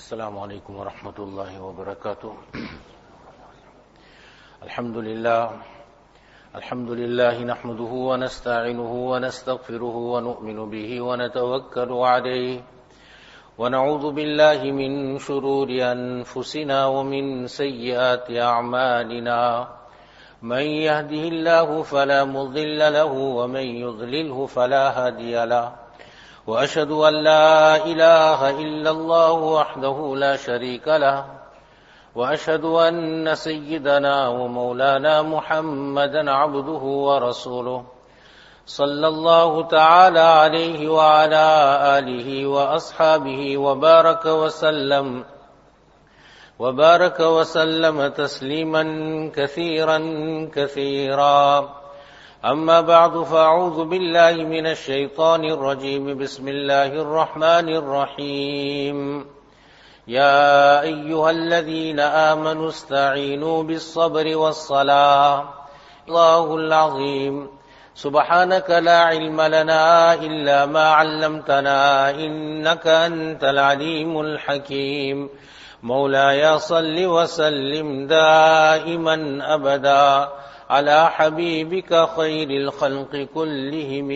السلام عليكم ورحمة الله وبركاته. الحمد لله نحمده ونستعينه ونستغفره ونؤمن به ونتوكل عليه ونعوذ بالله من شرور أنفسنا ومن سيئات أعمالنا من يهده الله فلا مضل له ومن يضلله فلا هادي له وأشهد أن لا إله إلا الله وحده لا شريك له وأشهد أن سيدنا ومولانا محمدا عبده ورسوله صلى الله تعالى عليه وعلى آله وأصحابه وبارك وسلم تسليما كثيرا أما بعد فأعوذ بالله من الشيطان الرجيم بسم الله الرحمن الرحيم يا أيها الذين آمنوا استعينوا بالصبر والصلاة الله العظيم سبحانك لا علم لنا إلا ما علمتنا إنك أنت العليم الحكيم مولاي صل وسلم دائما أبدا على حبيبك خير الخلق كلهم.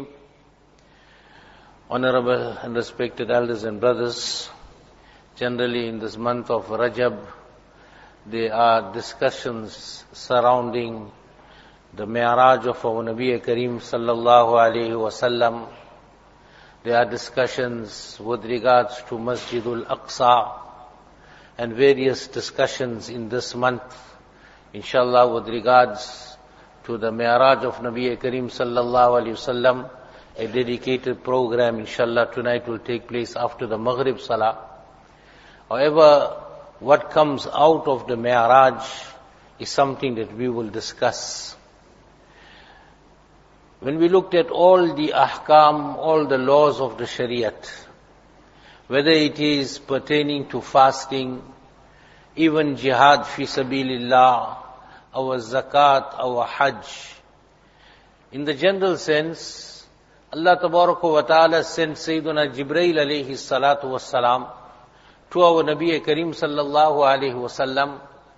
Honorable and respected elders and brothers, generally in this month of Rajab, there are discussions surrounding the Mi'raj of our Nabi Kareem sallallahu alayhi wasallam. There are discussions with regards to Masjidul Aqsa and various discussions in this month, inshallah, with regards to the Mi'raj of Nabi Kareem sallallahu alayhi wasallam. A dedicated program, inshallah, tonight will take place after the Maghrib Salah. However, what comes out of the Mi'raj is something that we will discuss. When we looked at all the ahkam, all the laws of the Shariat, whether it is pertaining to fasting, even jihad fi sabilillah, our zakat, our hajj, in the general sense, Allah Tabaraka wa Ta'ala sent Sayyiduna Jibreel alayhi salatu wassalam to our Nabi Kareem sallallahu alayhi wasallam,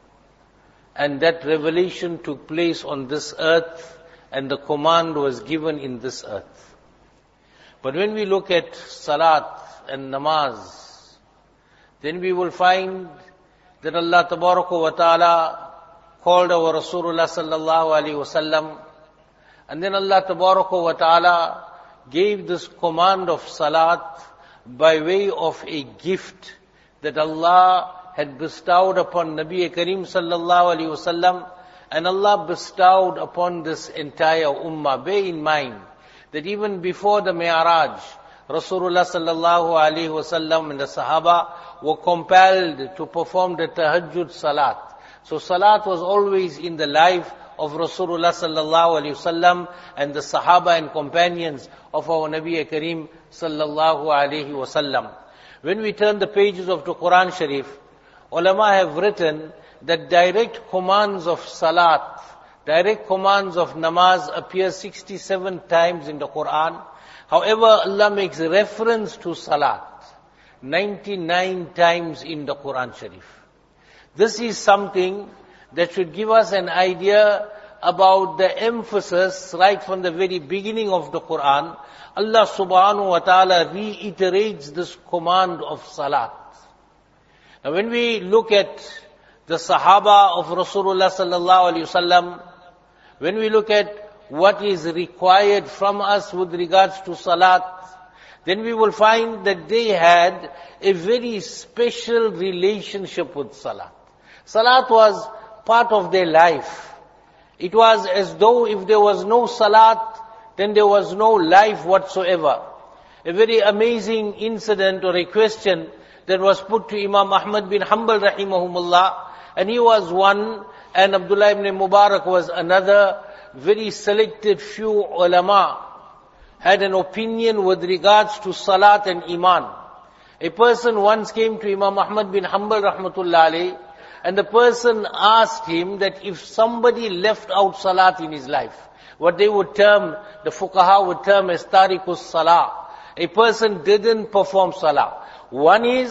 and that revelation took place on this earth, and the command was given in this earth. But when we look at salat and namaz, then we will find that Allah Tabaraka wa Ta'ala called our Rasulullah sallallahu alayhi wasallam, and then Allah Tabaraka wa Ta'ala gave this command of salat by way of a gift that Allah had bestowed upon Nabi Kareem sallallahu alayhi wasallam, and Allah bestowed upon this entire ummah. Bear in mind that even before the Mi'raj, Rasulullah sallallahu alayhi wasallam and the Sahaba were compelled to perform the tahajjud salat. So salat was always in the life of Rasulullah sallallahu alayhi wasallam and the Sahaba and companions of our Nabi Kareem sallallahu alayhi wasallam. When we turn the pages of the Quran Sharif, ulama have written that direct commands of salat, direct commands of namaz appear 67 times in the Quran. However, Allah makes reference to salat 99 times in the Quran Sharif. This is something that should give us an idea about the emphasis right from the very beginning of the Quran. Allah subhanahu wa ta'ala reiterates this command of salat. Now when we look at the Sahaba of Rasulullah sallallahu alayhi wasallam, when we look at what is required from us with regards to salat, then we will find that they had a very special relationship with salat. Salat was part of their life. It was as though if there was no salat, then there was no life whatsoever. A very amazing incident or a question that was put to Imam Ahmad bin Hanbal rahimahumullah, and he was one, and Abdullah ibn Mubarak was another. Very selected few ulama had an opinion with regards to salat and iman. A person once came to Imam Ahmad bin Hanbal rahmatullah alayhi, and the person asked him that if somebody left out salat in his life, what they would term, the fuqaha would term as tariqus salah, a person didn't perform salah. One is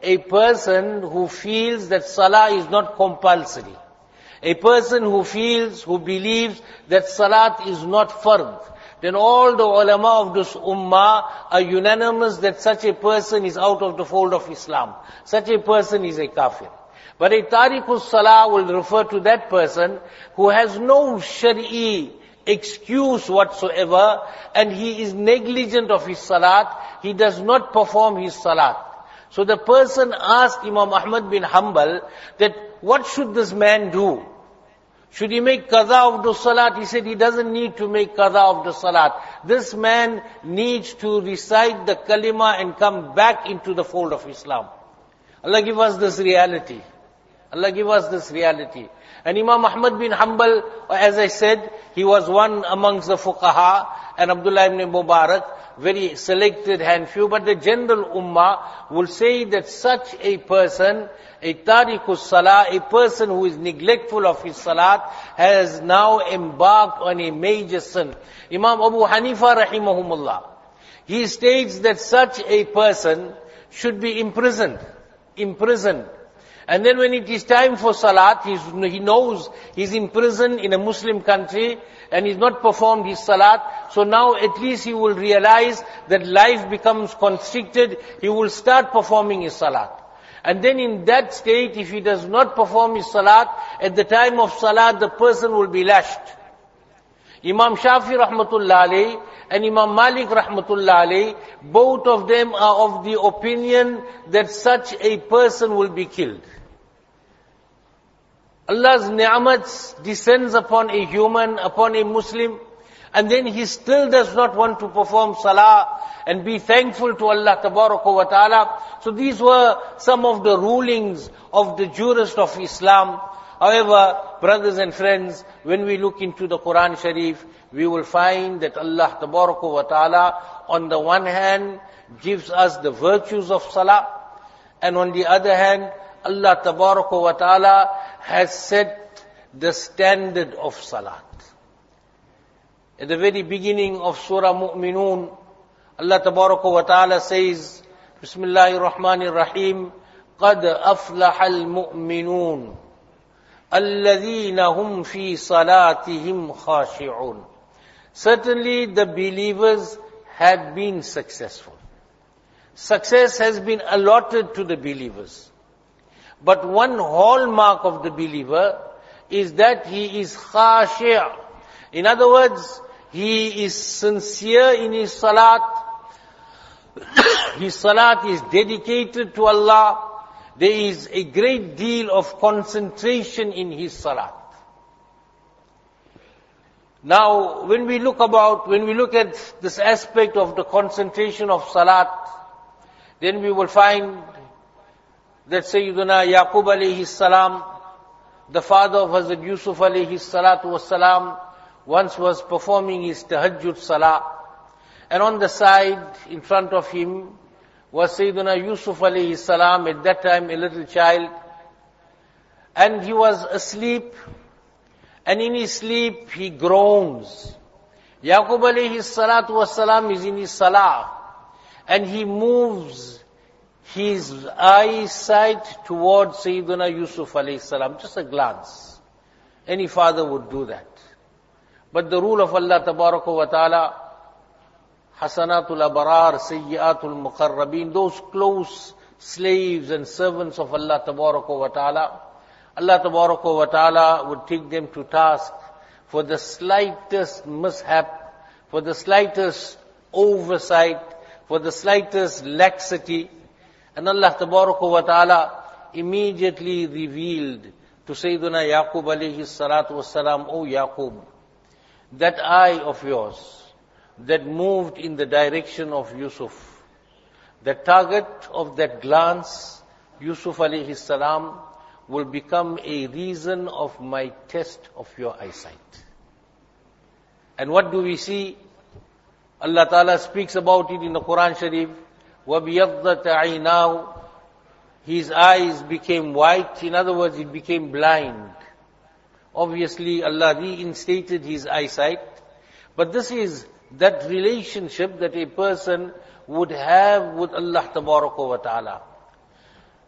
a person who feels that salah is not compulsory. A person who feels, who believes that salat is not fard, then all the ulama of this ummah are unanimous that such a person is out of the fold of Islam. Such a person is a kafir. But a tariqus salah will refer to that person who has no shari'i excuse whatsoever, and he is negligent of his salat, he does not perform his salat. So the person asked Imam Ahmad bin Hanbal that what should this man do? Should he make qaza of the salat? He said he doesn't need to make qaza of the salat. This man needs to recite the kalima and come back into the fold of Islam. Allah give us this reality. Allah give us this reality. And Imam Ahmad bin Hanbal, as I said, he was one amongst the fuqaha, and Abdullah ibn Mubarak, very selected handful, but the general ummah will say that such a person, a tariqus salah, a person who is neglectful of his salat, has now embarked on a major sin. Imam Abu Hanifa rahimahumullah, he states that such a person should be imprisoned. And then when it is time for salat, he knows he's in prison in a Muslim country and he's not performed his salat. So now at least he will realize that life becomes constricted. He will start performing his salat. And then in that state, if he does not perform his salat, at the time of salat, the person will be lashed. Imam Shafi rahmatullah alayhi and Imam Malik rahmatullah alayhi, both of them are of the opinion that such a person will be killed. Allah's ni'mat descends upon a human, upon a Muslim, and then he still does not want to perform salah and be thankful to Allah tabaraka wa ta'ala. So these were some of the rulings of the jurists of Islam. However, brothers and friends, when we look into the Quran Sharif, we will find that Allah tabaraka wa ta'ala, on the one hand, gives us the virtues of salah, and on the other hand, Allah tabaraka wa ta'ala has set the standard of salat. At the very beginning of Surah Mu'minun, Allah tabaraka wa ta'ala says, Bismillahir Rahmanir Rahim, قَدْ أَفْلَحَ الْمُؤْمِنُونَ الَّذِينَ هُمْ فِي صَلَاتِهِمْ خَاشِعُونَ. Certainly the believers had been successful. Success has been allotted to the believers. But one hallmark of the believer is that he is khashi'. In other words, he is sincere in his salat. His salat is dedicated to Allah. There is a great deal of concentration in his salat. Now, when we look at this aspect of the concentration of salat, then we will find that Sayyiduna Yaqub alayhi salam, the father of Hazrat Yusuf alayhi salatu wasalam, once was performing his tahajjud salah, and on the side, in front of him, was Sayyiduna Yusuf alayhi salam, at that time a little child, and he was asleep, and in his sleep he groans. Yaqub alayhi salatu wasalam is in his salah, and he moves his eyesight towards Sayyidina Yusuf alayhi salam, just a glance. Any father would do that. But the rule of Allah tabaraka wa ta'ala, Hasanatul Abrar, Sayyiatul Muqarrabin, those close slaves and servants of Allah tabaraka wa ta'ala, Allah tabaraka wa ta'ala would take them to task for the slightest mishap, for the slightest oversight, for the slightest laxity. And Allah tabaraka wa ta'ala immediately revealed to Sayyidina Yaqub alayhi salatu wasalam, O Yaqub, that eye of yours that moved in the direction of Yusuf, the target of that glance, Yusuf alayhi salam, will become a reason of my test of your eyesight. And what do we see? Allah Ta'ala speaks about it in the Quran Sharif. وَبِيَضَّتَ عَيْنَاهُ. His eyes became white. In other words, it became blind. Obviously, Allah reinstated his eyesight. But this is that relationship that a person would have with Allah Tabaraka wa Ta'ala.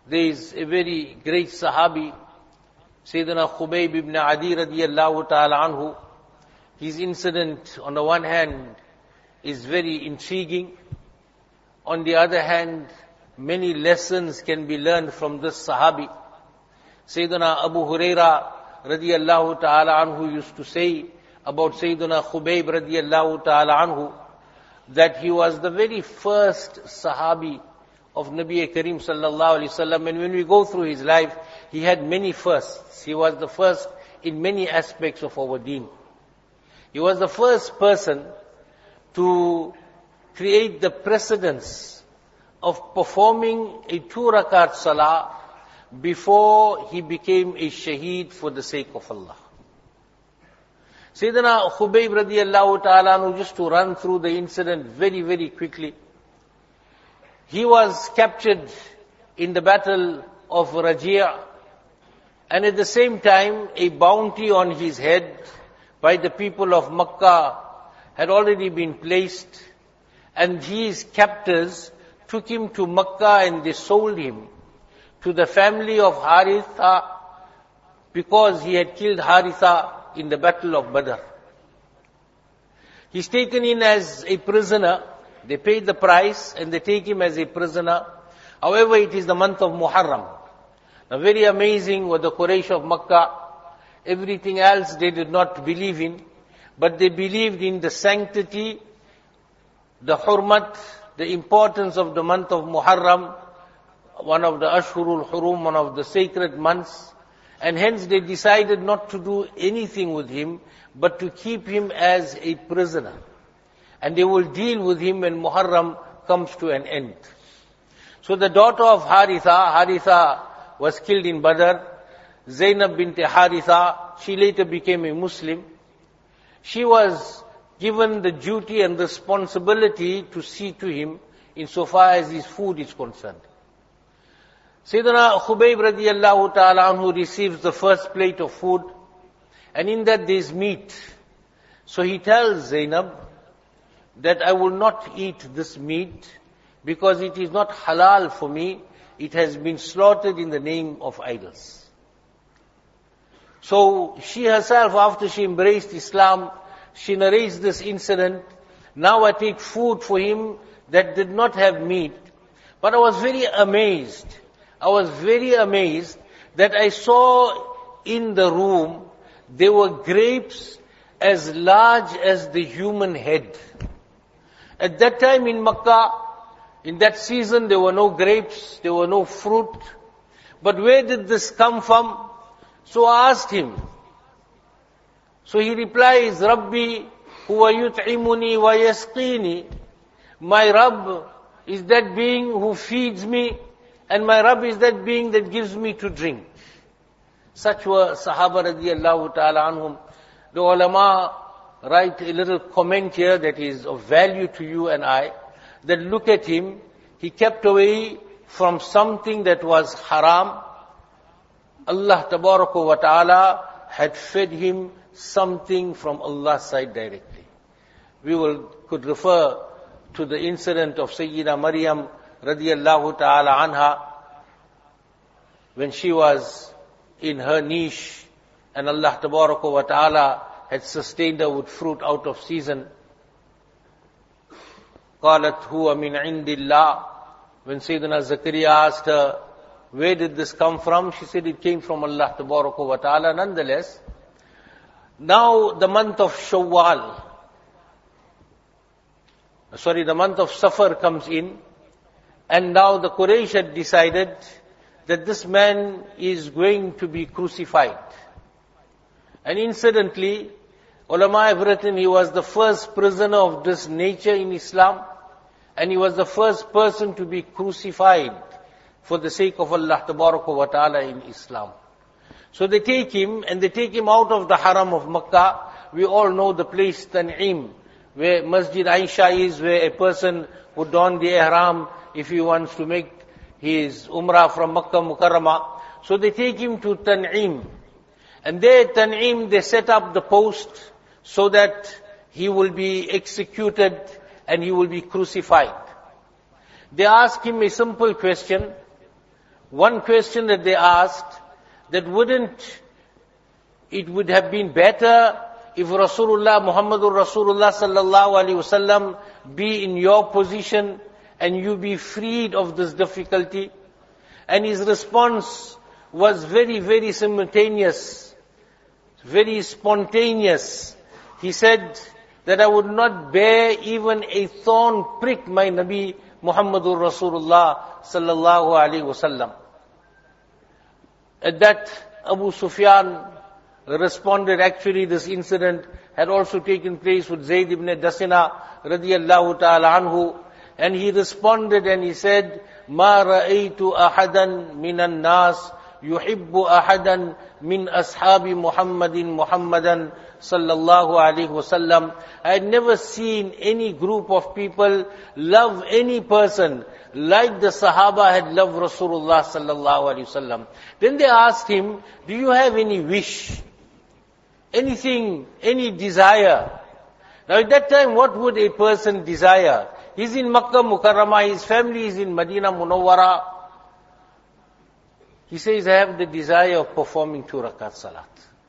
There is a very great Sahabi, Sayyidina Khubayb ibn Adi radiyallahu ta'ala anhu. His incident, on the one hand, is very intriguing. On the other hand, many lessons can be learned from this Sahabi. Sayyidina Abu Huraira radiyallahu ta'ala anhu used to say about Sayyidina Khubayb radiyallahu ta'ala anhu that he was the very first Sahabi of Nabi Kareem sallallahu alaihi wasallam. And when we go through his life, he had many firsts. He was the first in many aspects of our deen. He was the first person to create the precedence of performing a 2 rakat salah before he became a shaheed for the sake of Allah. Sayyidina Khubayb radiyallahu ta'ala anhu, just to run through the incident very, very quickly. He was captured in the battle of Rajia, and at the same time, a bounty on his head by the people of Makkah had already been placed, and his captors took him to Makkah and they sold him to the family of Haritha because he had killed Haritha in the battle of Badr. He's taken in as a prisoner. They paid the price and they take him as a prisoner. However, it is the month of Muharram. Now, very amazing were the Quraysh of Makkah. Everything else they did not believe in, but they believed in the sanctity, the hurmat, the importance of the month of Muharram, one of the Ashhurul Hurum, one of the sacred months. And hence they decided not to do anything with him, but to keep him as a prisoner. And they will deal with him when Muharram comes to an end. So the daughter of Haritha was killed in Badr. Zainab bint Haritha, she later became a Muslim. She was given the duty and responsibility to see to him insofar as his food is concerned. Sayyidina Khubayb radiyallahu ta'ala anhu receives the first plate of food, and in that there is meat. So he tells Zainab that I will not eat this meat because it is not halal for me. It has been slaughtered in the name of idols. So she herself, after she embraced Islam, she narrates this incident. Now I take food for him that did not have meat. But I was very amazed. That I saw in the room, there were grapes as large as the human head. At that time in Makkah, in that season, there were no grapes, there were no fruit. But where did this come from? So I asked him. So he replies, Rabbi huwa yut'imuni wa yasqini. My Rabb is that being who feeds me, and my Rabb is that being that gives me to drink. Such were Sahaba radiyallahu ta'ala anhum. The ulama write a little comment here that is of value to you and I, that look at him, he kept away from something that was haram. Allah tabaraka wa ta'ala had fed him something from Allah's side directly. We could refer to the incident of Sayyida Maryam radiyallahu ta'ala anha, when she was in her niche and Allah tabaraka wa ta'ala had sustained her with fruit out of season. قالت هو من عند الله. When Sayyidina Zakaria asked her, where did this come from? She said it came from Allah tabaraka wa ta'ala. Nonetheless, now the month of the month of Safar comes in, and now the Quraysh had decided that this man is going to be crucified. And incidentally, ulama have written he was the first prisoner of this nature in Islam, and he was the first person to be crucified for the sake of Allah tabaraka wa ta'ala in Islam. So they take him, and they take him out of the haram of Makkah. We all know the place Tan'im, where Masjid Aisha is, where a person would don the ihram if he wants to make his umrah from Makkah Mukarramah. So they take him to Tan'im. And there at Tan'im they set up the post so that he will be executed and he will be crucified. They ask him a simple question. one question that they asked, that it would have been better if Rasulullah, Muhammadur Rasulullah sallallahu alaihi wasallam be in your position and you be freed of this difficulty? And his response was very, very simultaneous, very spontaneous. He said that I would not bear even a thorn prick my Nabi Muhammadur Rasulullah sallallahu alaihi wasallam. At that, Abu Sufyan responded, actually this incident had also taken place with Zayd ibn Dasina radiyallahu ta'ala anhu, and he responded and he said, مَا رَأَيْتُ أَحَدًا مِنَ النَّاسِ يُحِبُّ أَحَدًا مِنْ أَصْحَابِ مُحَمَّدًا sallallahu alayhi wasallam. I had never seen any group of people love any person like the Sahaba had loved Rasulullah sallallahu alayhi wasallam. Then they asked him, do you have any wish? Anything, any desire? Now at that time, what would a person desire? He's in Makkah Mukarramah, his family is in Medina Munawwara. He says, I have the desire of performing 2 rakat salat.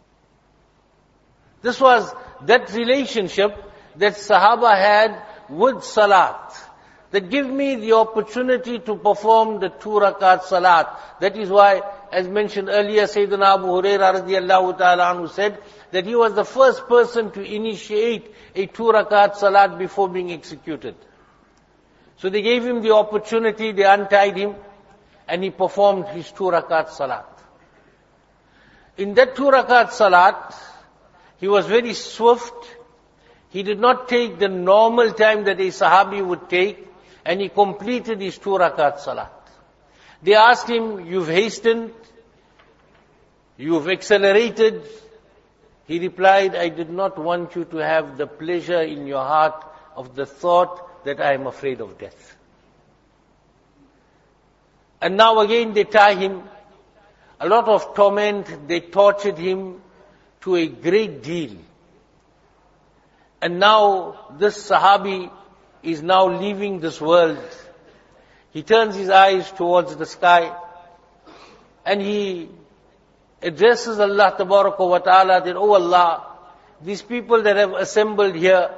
This was that relationship that Sahaba had with salat. That give me the opportunity to perform the 2 rakat salat. That is why, as mentioned earlier, Sayyidina Abu Hurairah radiyallahu ta'ala anhu said that he was the first person to initiate a 2 rakat salat before being executed. So they gave him the opportunity, they untied him, and he performed his 2 rakat salat. In that 2 rakat salat, he was very swift. He did not take the normal time that a Sahabi would take, and he completed his 2 rakat salat. They asked him, you've hastened, you've accelerated. He replied, I did not want you to have the pleasure in your heart of the thought that I am afraid of death. And now again they tie him. A lot of torment, they tortured him to a great deal. And now this Sahabi is now leaving this world. He turns his eyes towards the sky and he addresses Allah Tabaraka wa Ta'ala that, oh Allah, these people that have assembled here,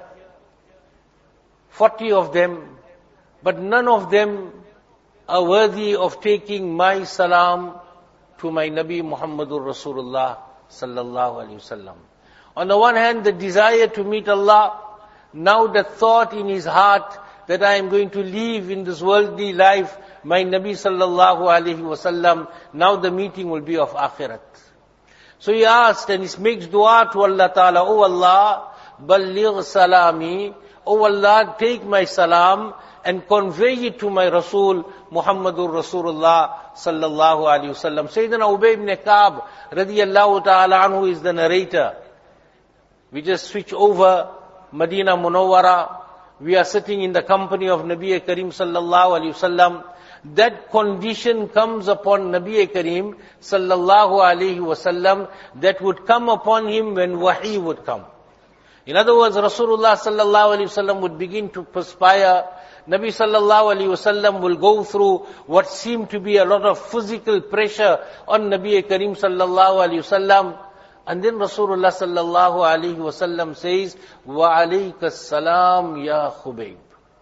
40 of them, but none of them are worthy of taking my salam to my Nabi Muhammadur Rasulullah sallallahu alaihi wasallam. On the one hand, the desire to meet Allah, now the thought in his heart that I am going to leave in this worldly life my Nabi sallallahu alaihi wasallam, now the meeting will be of akhirat. So he asked and he makes dua to Allah Ta'ala, oh Allah, balligh salami, oh Allah, take my salam and convey it to my Rasul, Muhammadur Rasulullah sallallahu alaihi wasallam. Sayyidina Ubay ibn Ka'b radiyallahu ta'ala anhu is the narrator. We just switch over Medina Munawwara. We are sitting in the company of Nabi Karim sallallahu alaihi wasallam. That condition comes upon Nabi Karim sallallahu alaihi wasallam that would come upon him when wahi would come. In other words, Rasulullah sallallahu alaihi wasallam would begin to perspire. Nabi sallallahu alaihi wasallam will go through what seemed to be a lot of physical pressure on Nabi Karim sallallahu alaihi wasallam. And then Rasulullah sallallahu alaihi wasallam says, "Wa alayka salam ya Khubayb."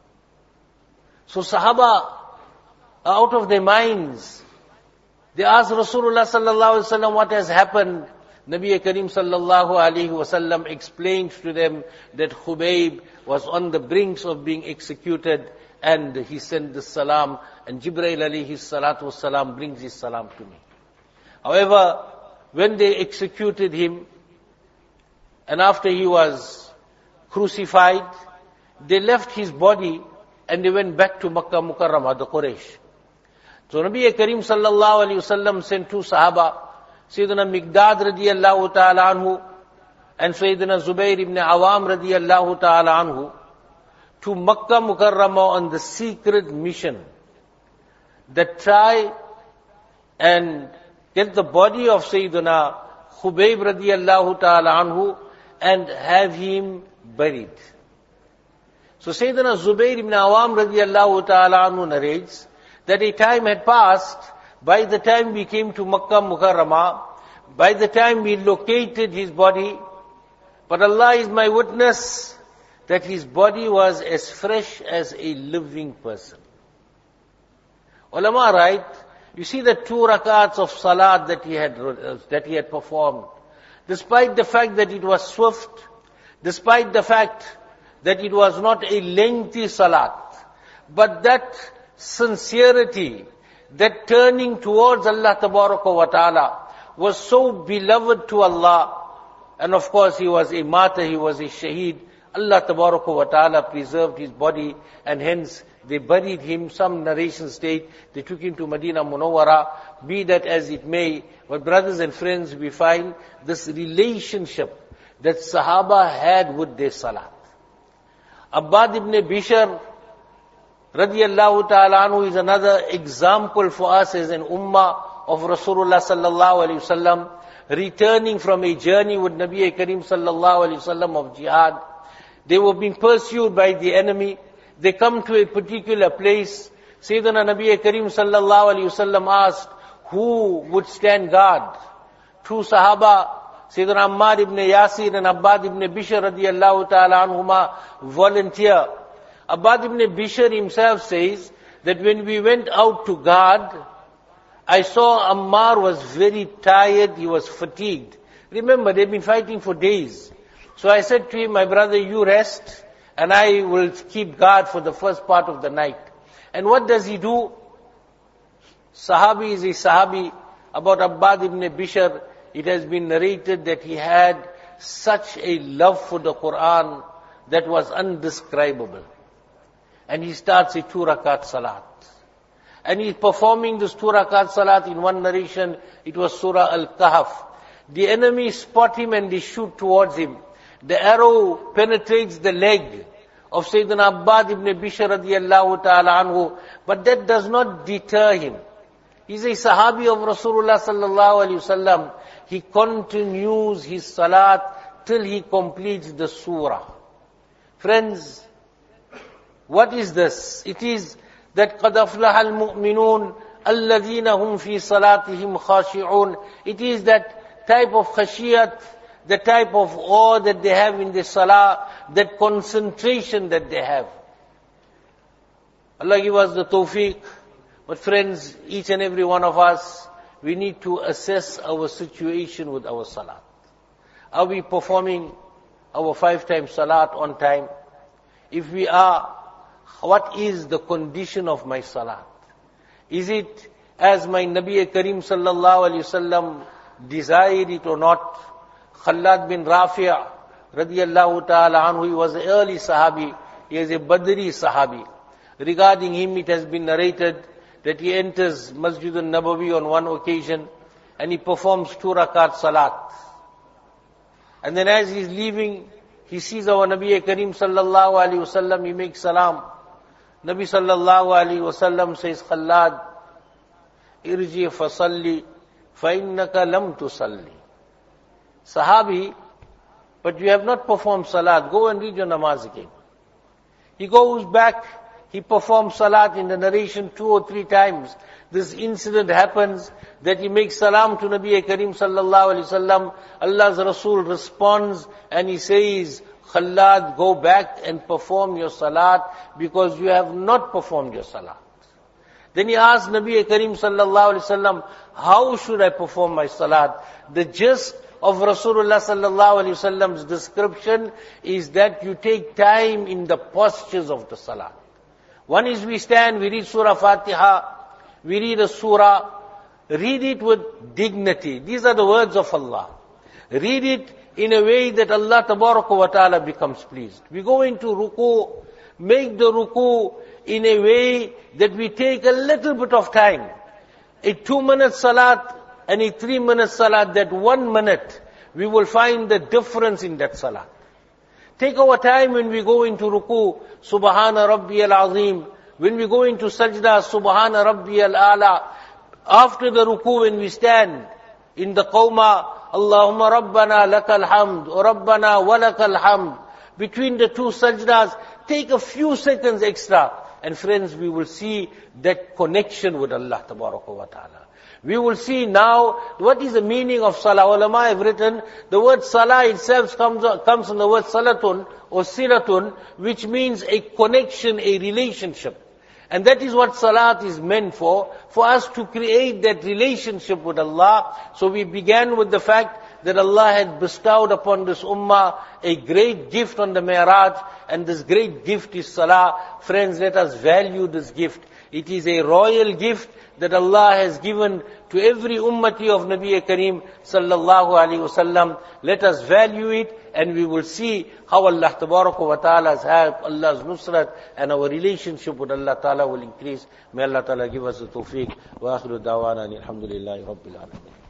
So Sahaba are out of their minds. They ask Rasulullah sallallahu alaihi wasallam what has happened. Nabi Karim sallallahu alaihi wasallam explained to them that Khubayb was on the brinks of being executed, and he sent the salam, and Jibreel alayhi salatu wasalam brings his salam to me. However, when they executed him, and after he was crucified, they left his body and they went back to Makkah Mukarramah, the Quraysh. So Nabi Karim sallallahu alaihi wasallam sent 2 Sahaba, Sayyidina Miqdad radiyallahu ta'ala anhu and Sayyidina Zubayr ibn Awam radiyallahu ta'ala anhu to Makkah Mukarramah on the secret mission that try and get the body of Sayyidina Khubayb radiyallahu ta'ala anhu and have him buried. So Sayyidina Zubayr ibn Awam radiyallahu ta'ala anhu narrates that a time had passed By the time we came to Makkah Mukarramah, by the time we located his body, but Allah is my witness that his body was as fresh as a living person. Ulama write, you see the 2 rakats of salat that he had performed, despite the fact that it was swift, despite the fact that it was not a lengthy salat, but that sincerity, that turning towards Allah Tabaraka wa Ta'ala was so beloved to Allah. And of course he was a martyr, he was a shaheed. Allah Tabaraka wa Ta'ala preserved his body, and hence they buried him. Some narrations state they took him to Medina Munawwara. Be that as it may, but brothers and friends, we find this relationship that Sahaba had with their salat. Abbad ibn Bishr radiyallahu ta'ala anhu is another example for us as an ummah of Rasulullah sallallahu alayhi wasallam, returning from a journey with Nabi Karim sallallahu alayhi wasallam of jihad. They were being pursued by the enemy. They come to a particular place. Sayyidina Nabi Karim sallallahu alayhi wasallam asked, who would stand guard? 2 Sahaba, Sayyidina Ammar ibn Yasir and Abbad ibn Bishr radiyallahu ta'ala anhuma, volunteer. Abbad ibn Bishr himself says that when we went out to guard, I saw Ammar was very tired, he was fatigued. Remember, they've been fighting for days. So I said to him, my brother, you rest, and I will keep guard for the first part of the night. And what does he do? Sahabi is a Sahabi. About Abbad ibn Bishr, it has been narrated that he had such a love for the Quran that was undescribable. And he starts a 2 rakat salat. And he's performing this 2 rakat salat. In one narration, it was Surah Al-Kahf. The enemy spot him and they shoot towards him. The arrow penetrates the leg of Sayyidina Abbad ibn Bishr radiyallahu ta'ala anhu, but that does not deter him. He's a Sahabi of Rasulullah sallallahu alayhi wasallam. He continues his salat till he completes the surah. Friends, what is this? It is that قَدْ أَفْلَحَ الْمُؤْمِنُونَ الَّذِينَ هُمْ فِي صَلَاتِهِمْ خَاشِعُونَ. It is that type of khashiyat, the type of awe that they have in the salah, that concentration that they have. Allah give us the tawfiq. But friends, each and every one of us, we need to assess our situation with our salat. Are we performing our 5 times salat on time? If we are, what is the condition of my salat? Is it as my Nabi Karim sallallahu alayhi wasallam desired it or not? Khalad bin Rafi' radiyallahu ta'ala anhu, he was an early Sahabi, he is a Badri Sahabi. Regarding him, it has been narrated that he enters Masjid al-Nabawi on one occasion and he performs 2 rakat salat. And then as he's leaving, he sees our Nabi Karim sallallahu alayhi wasallam, he makes salam. Nabi sallallahu alayhi wasallam says, Khalad, irji fasalli, fa innaka lam tusalli. Sahabi, but you have not performed salat, go and read your namaz again. He goes back, he performs salat. In the narration 2 or 3 times. This incident happens that he makes salam to Nabi Karim sallallahu alayhi wasallam. Allah's Rasul responds and he says, Khalad, go back and perform your salat because you have not performed your salat. Then he asks Nabi Karim sallallahu alayhi wasallam, how should I perform my salat? The gist of Rasulullah sallallahu alayhi wasallam's description is that you take time in the postures of the salat. One is we stand, we read Surah Fatiha, we read a surah, read it with dignity. These are the words of Allah. Read it in a way that Allah Tabaraka wa Ta'ala becomes pleased. We go into ruku, make the ruku in a way that we take a little bit of time. A 2-minute salat and a 3-minute salat, that 1 minute, we will find the difference in that salat. Take our time when we go into ruku, Subhana Rabbiyal Azim. When we go into sajda, Subhana Rabbiyal A'la. After the ruku, when we stand in the qawma, Allahumma Rabbana lakal hamd, or Rabbana walakal hamd. Between the 2 sajdas, take a few seconds extra. And friends, we will see that connection with Allah wa ta'ala. We will see now what is the meaning of salah. Ulama have written, the word salah itself comes from the word salatun or siratun, which means a connection, a relationship. And that is what salat is meant for us to create that relationship with Allah. So we began with the fact that Allah had bestowed upon this ummah a great gift on the Mi'raj, and this great gift is salah. Friends, let us value this gift. It is a royal gift that Allah has given to every ummati of Nabi Kareem sallallahu alaihi wasallam. Let us value it, and we will see how Allah tabaraka wa ta'ala's help, Allah's nusrat, and our relationship with Allah ta'ala will increase. May Allah ta'ala give us the tawfiq. Wa akhiru da'wana alhamdulillahi rabbil alamin.